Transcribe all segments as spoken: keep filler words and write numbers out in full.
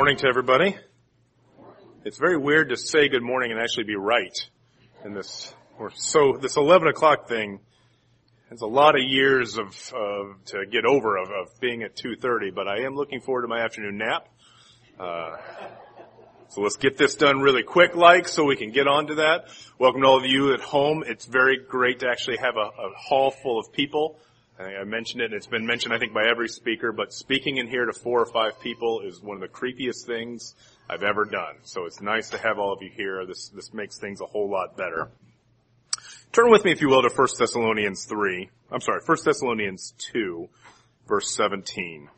morning to everybody. It's very weird to say good morning and actually be right in this. Or so this eleven o'clock thing has a lot of years of, of to get over of, of being at two thirty, but I am looking forward to my afternoon nap. Uh, so let's get this done really quick, like, so we can get on to that. Welcome to all of you at home. It's very great to actually have a, a hall full of people. I mentioned it, and it's been mentioned, I think, by every speaker, but speaking in here to four or five people is one of the creepiest things I've ever done. So it's nice to have all of you here. This this makes things a whole lot better. Turn with me, if you will, to First Thessalonians three. I'm sorry, First Thessalonians two, verse seventeen.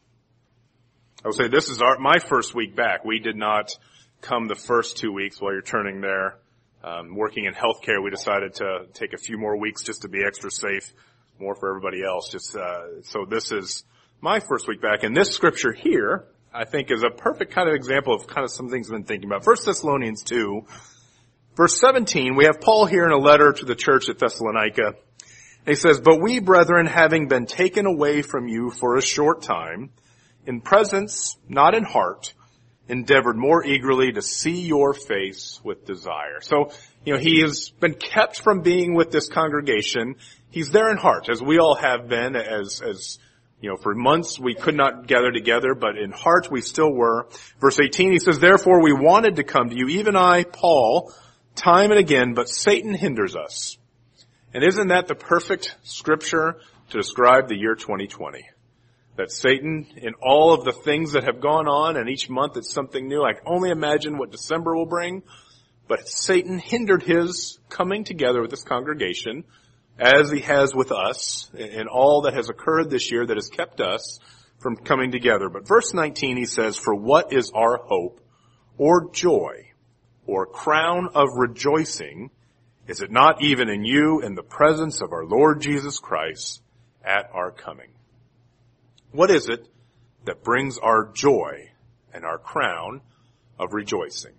I will say this is our my first week back. We did not come the first two weeks while you're turning there. Um, working in healthcare, we decided to take a few more weeks just to be extra safe. More for everybody else. Just uh, so this is my first week back, and this scripture here, I think, is a perfect kind of example of kind of some things I've been thinking about. First Thessalonians two, verse seventeen. We have Paul here in a letter to the church at Thessalonica. And he says, "But we, brethren, having been taken away from you for a short time, in presence, not in heart, endeavored more eagerly to see your face with desire." So, you know, he has been kept from being with this congregation. He's there in heart, as we all have been, as, as, you know, for months we could not gather together, but in heart we still were. Verse eighteen, he says, "Therefore we wanted to come to you, even I, Paul, time and again, but Satan hinders us." And isn't that the perfect scripture to describe the year twenty twenty? That Satan, in all of the things that have gone on, and each month it's something new. I can only imagine what December will bring. But Satan hindered his coming together with this congregation, as he has with us, in all that has occurred this year that has kept us from coming together. But verse nineteen, he says, "For what is our hope, or joy, or crown of rejoicing? Is it not even in you, in the presence of our Lord Jesus Christ, at our coming?" What is it that brings our joy and our crown of rejoicing?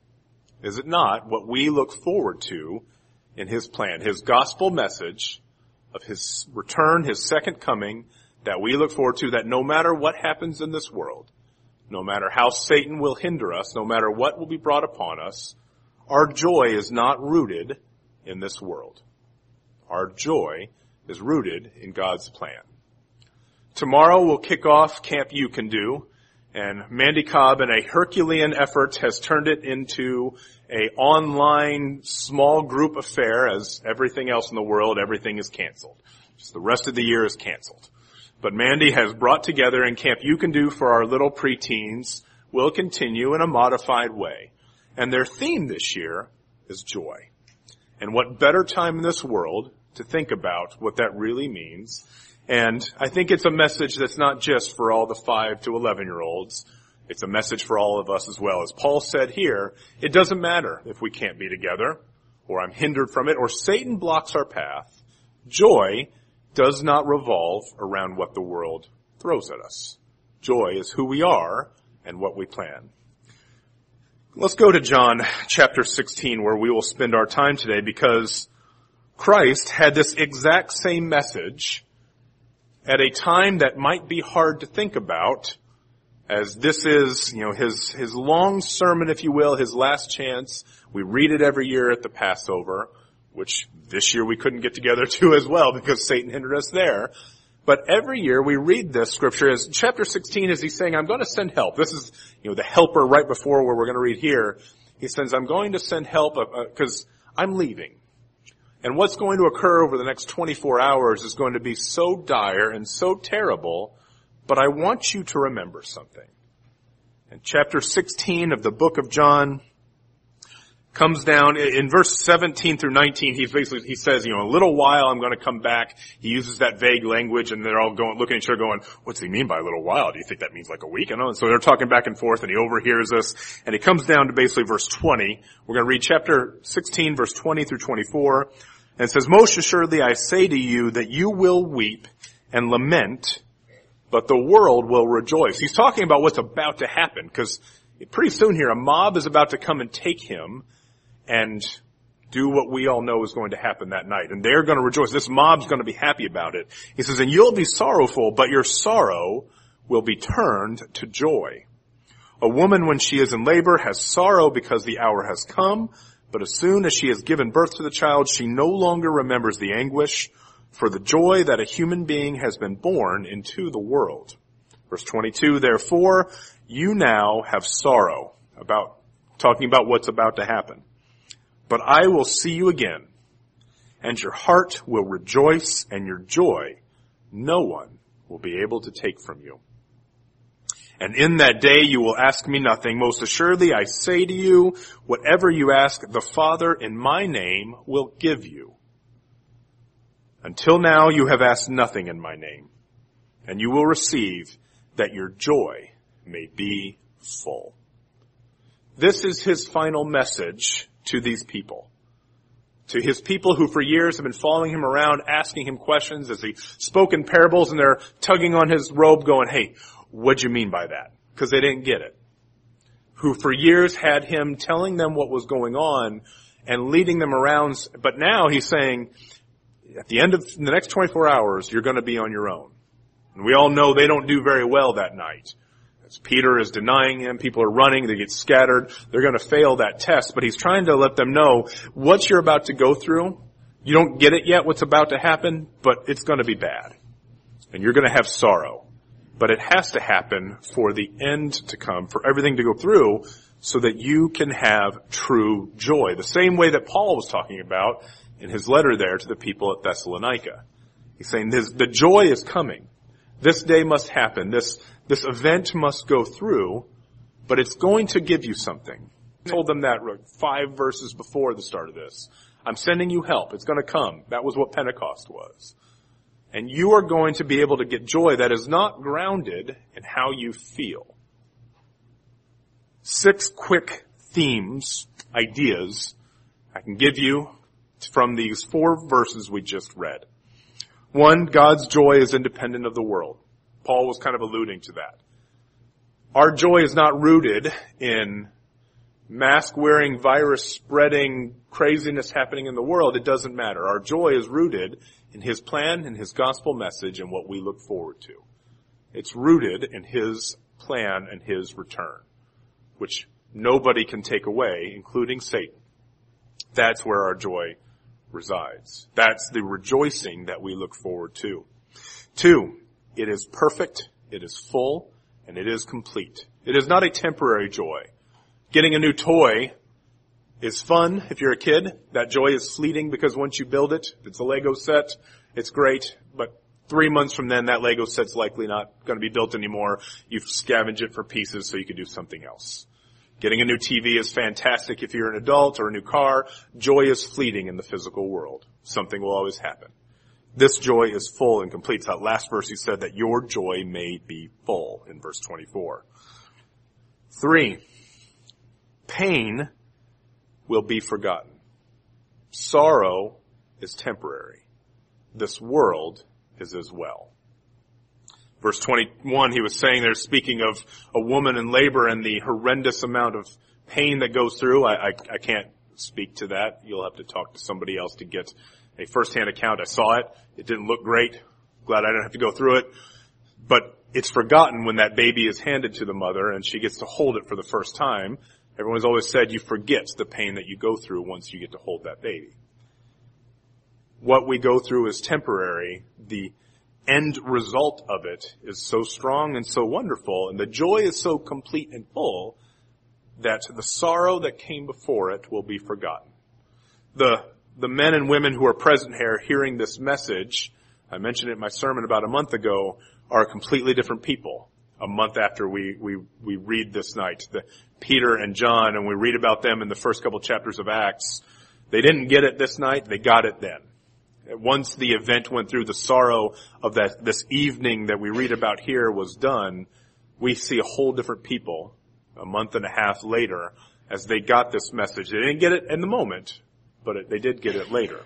Is it not what we look forward to in his plan, his gospel message of his return, his second coming, that we look forward to, that no matter what happens in this world, no matter how Satan will hinder us, no matter what will be brought upon us, our joy is not rooted in this world. Our joy is rooted in God's plan. Tomorrow we'll kick off Camp You Can Do, and Mandy Cobb, in a Herculean effort, has turned it into a online small group affair. As everything else in the world, everything is canceled. Just the rest of the year is canceled. But Mandy has brought together, and Camp You Can Do for our little preteens will continue in a modified way. And their theme this year is joy. And what better time in this world to think about what that really means. And I think it's a message that's not just for all the five to eleven year olds. It's a message for all of us as well. As Paul said here, it doesn't matter if we can't be together, or I'm hindered from it, or Satan blocks our path. Joy does not revolve around what the world throws at us. Joy is who we are and what we plan. Let's go to John chapter sixteen, where we will spend our time today, because Christ had this exact same message at a time that might be hard to think about, as this is, you know, his, his long sermon, if you will, his last chance. We read it every year at the Passover, which this year we couldn't get together to as well because Satan hindered us there. But every year we read this scripture as chapter sixteen, as he's saying, I'm going to send help. This is, you know, the helper right before where we're going to read here. He says, I'm going to send help because uh, I'm leaving. And what's going to occur over the next twenty-four hours is going to be so dire and so terrible, but I want you to remember something. And chapter sixteen of the book of John comes down in verse seventeen through nineteen. He's basically, he says, you know, a little while I'm going to come back. He uses that vague language, and they're all going, looking at each other going, what's he mean by a little while? Do you think that means like a week? I know. And so they're talking back and forth, and he overhears us, and he comes down to basically verse twenty. We're going to read chapter sixteen, verse twenty through twenty-four. And it says, most assuredly I say to you that you will weep and lament, but the world will rejoice. He's talking about what's about to happen, because pretty soon here a mob is about to come and take him and do what we all know is going to happen that night. And they're going to rejoice. This mob's going to be happy about it. He says, and you'll be sorrowful, but your sorrow will be turned to joy. A woman, when she is in labor, has sorrow because the hour has come, but as soon as she has given birth to the child, she no longer remembers the anguish for the joy that a human being has been born into the world. Verse twenty-two, therefore, you now have sorrow, about talking about what's about to happen. But I will see you again, and your heart will rejoice, and your joy no one will be able to take from you. And in that day you will ask me nothing. Most assuredly I say to you, whatever you ask the Father in my name will give you. Until now you have asked nothing in my name, and you will receive, that your joy may be full. This is his final message to these people. To his people who for years have been following him around, asking him questions as he spoke in parables, and they're tugging on his robe going, hey, what'd you mean by that? Because they didn't get it. Who for years had him telling them what was going on and leading them around, but now he's saying, at the end of the next twenty-four hours, you're going to be on your own. And we all know they don't do very well that night. As Peter is denying him, people are running, they get scattered, they're going to fail that test, but he's trying to let them know what you're about to go through. You don't get it yet, what's about to happen, but it's going to be bad. And you're going to have sorrow. But it has to happen for the end to come, for everything to go through, so that you can have true joy. The same way that Paul was talking about in his letter there to the people at Thessalonica. He's saying this, the joy is coming. This day must happen. This, this event must go through, but it's going to give you something. I told them that five verses before the start of this. I'm sending you help. It's going to come. That was what Pentecost was. And you are going to be able to get joy that is not grounded in how you feel. Six quick themes, ideas, I can give you from these four verses we just read. One, God's joy is independent of the world. Paul was kind of alluding to that. Our joy is not rooted in mask-wearing, virus-spreading craziness happening in the world. It doesn't matter. Our joy is rooted in his plan and his gospel message and what we look forward to. It's rooted in his plan and his return, which nobody can take away, including Satan. That's where our joy resides. That's the rejoicing that we look forward to. Two, it is perfect, it is full, and it is complete. It is not a temporary joy. Getting a new toy is fun if you're a kid. That joy is fleeting because once you build it, it's a Lego set, it's great, but three months from then that Lego set's likely not going to be built anymore. You've scavenged it for pieces so you can do something else. Getting a new T V is fantastic if you're an adult, or a new car. Joy is fleeting in the physical world. Something will always happen. This joy is full and complete. That last verse he said that your joy may be full in verse twenty-four. Three, pain will be forgotten. Sorrow is temporary. This world is as well. Verse twenty-one, he was saying there, speaking of a woman in labor and the horrendous amount of pain that goes through. I, I, I can't speak to that. You'll have to talk to somebody else to get a first-hand account. I saw it. It didn't look great. Glad I don't have to go through it. But it's forgotten when that baby is handed to the mother and she gets to hold it for the first time. Everyone's always said you forget the pain that you go through once you get to hold that baby. What we go through is temporary. The end result of it is so strong and so wonderful, and the joy is so complete and full that the sorrow that came before it will be forgotten. The the men and women who are present here hearing this message, I mentioned it in my sermon about a month ago, are completely different people. A month after we we we read this night, the Peter and John, and we read about them in the first couple chapters of Acts. They didn't get it this night, they got it then. Once the event went through, the sorrow of that this evening that we read about here was done, we see a whole different people a month and a half later as they got this message. They didn't get it in the moment, but it, they did get it later.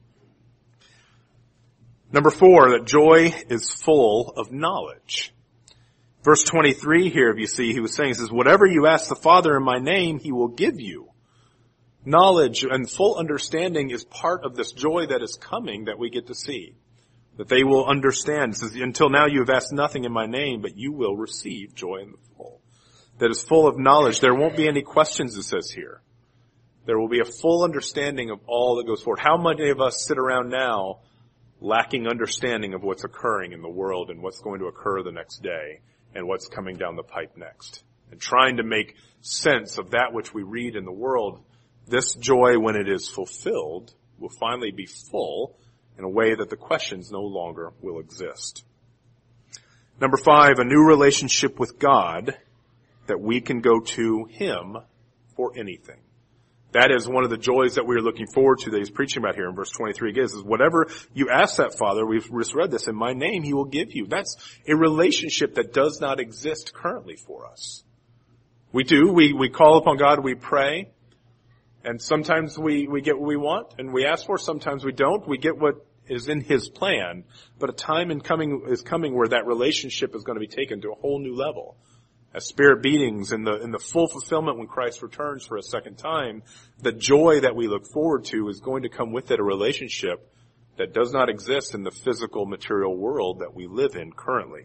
Number four, that joy is full of knowledge. Verse twenty-three here, if you see, he was saying, he says, whatever you ask the Father in my name, he will give you. Knowledge and full understanding is part of this joy that is coming that we get to see. That they will understand. It says, until now you have asked nothing in my name, but you will receive joy in the full. that is full of knowledge. There won't be any questions, it says here. There will be a full understanding of all that goes forward. How many of us sit around now lacking understanding of what's occurring in the world and what's going to occur the next day and what's coming down the pipe next? And trying to make sense of that which we read in the world, this joy, when it is fulfilled, will finally be full in a way that the questions no longer will exist. Number five, a new relationship with God that we can go to Him for anything. That is one of the joys that we're looking forward to that he's preaching about here in verse twenty-three. Again, is whatever you ask that Father, we've just read this, in my name He will give you. That's a relationship that does not exist currently for us. We do. We, we call upon God, we pray, and sometimes we, we get what we want and we ask for, sometimes we don't. We get what is in His plan, but a time in coming is coming where that relationship is going to be taken to a whole new level. As spirit beatings in the, in the full fulfillment when Christ returns for a second time, the joy that we look forward to is going to come with it a relationship that does not exist in the physical material world that we live in currently.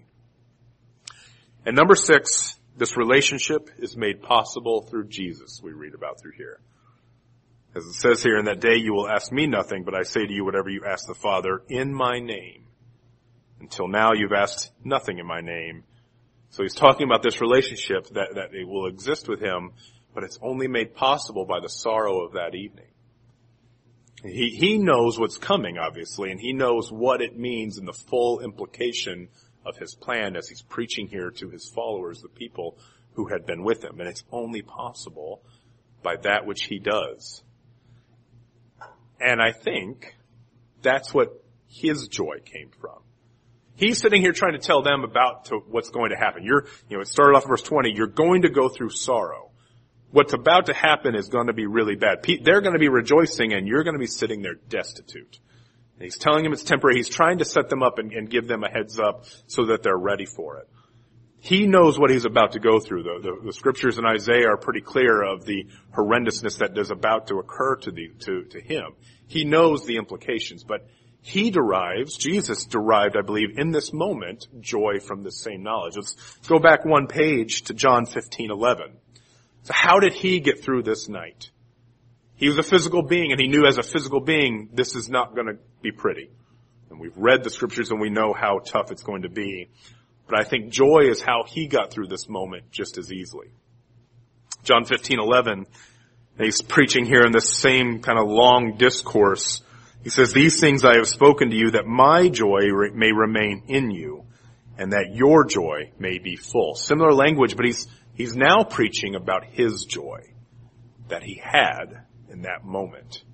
And number six, this relationship is made possible through Jesus, we read about through here. As it says here, in that day you will ask me nothing, but I say to you whatever you ask the Father in my name. Until now you've asked nothing in my name. So he's talking about this relationship that, that it will exist with Him, but it's only made possible by the sorrow of that evening. He, he knows what's coming, obviously, and He knows what it means in the full implication of His plan as He's preaching here to His followers, the people who had been with Him. And it's only possible by that which He does. And I think that's what His joy came from. He's sitting here trying to tell them about to what's going to happen. You're, you know, it started off in verse twenty. You're going to go through sorrow. What's about to happen is going to be really bad. They're going to be rejoicing and you're going to be sitting there destitute. And He's telling them it's temporary. He's trying to set them up and, and give them a heads up so that they're ready for it. He knows what He's about to go through. The, the, the scriptures in Isaiah are pretty clear of the horrendousness that is about to occur to the, to, to Him. He knows the implications, but He derives, Jesus derived, I believe, in this moment, joy from this same knowledge. Let's go back one page to John fifteen eleven. So how did He get through this night? He was a physical being, and He knew as a physical being, this is not going to be pretty. And we've read the scriptures and we know how tough it's going to be. But I think joy is how He got through this moment just as easily. John fifteen eleven, he's preaching here in this same kind of long discourse. He says, these things I have spoken to you that my joy may remain in you and that your joy may be full. Similar language, but he's, he's now preaching about His joy that He had in that moment.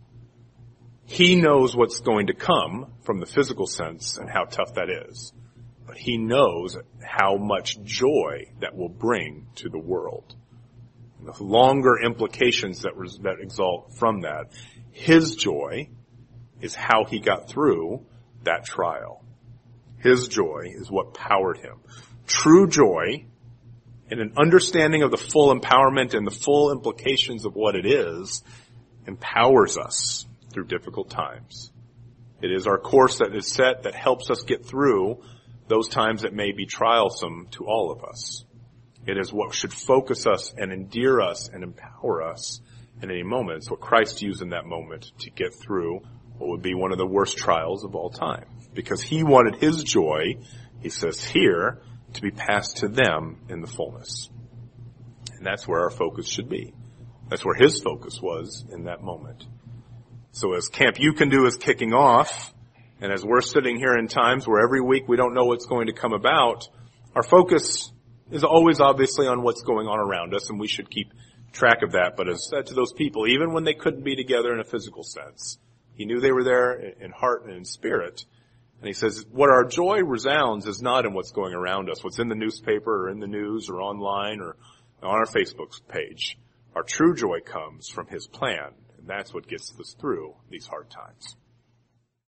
He knows what's going to come from the physical sense and how tough that is. But He knows how much joy that will bring to the world. And the longer implications that, res- that exalt from that. His joy is how He got through that trial. His joy is what powered Him. True joy, and an understanding of the full empowerment and the full implications of what it is, empowers us through difficult times. It is our course that is set that helps us get through those times that may be trialsome to all of us. It is what should focus us and endear us and empower us in any moment. It's what Christ used in that moment to get through what would be one of the worst trials of all time. Because He wanted His joy, He says here, to be passed to them in the fullness. And that's where our focus should be. That's where His focus was in that moment. So as Camp You Can Do is kicking off, and as we're sitting here in times where every week we don't know what's going to come about, our focus is always obviously on what's going on around us, and we should keep track of that. But as said to those people, even when they couldn't be together in a physical sense, He knew they were there in heart and in spirit. And He says, what our joy resounds is not in what's going around us, what's in the newspaper or in the news or online or on our Facebook page. Our true joy comes from His plan, and that's what gets us through these hard times.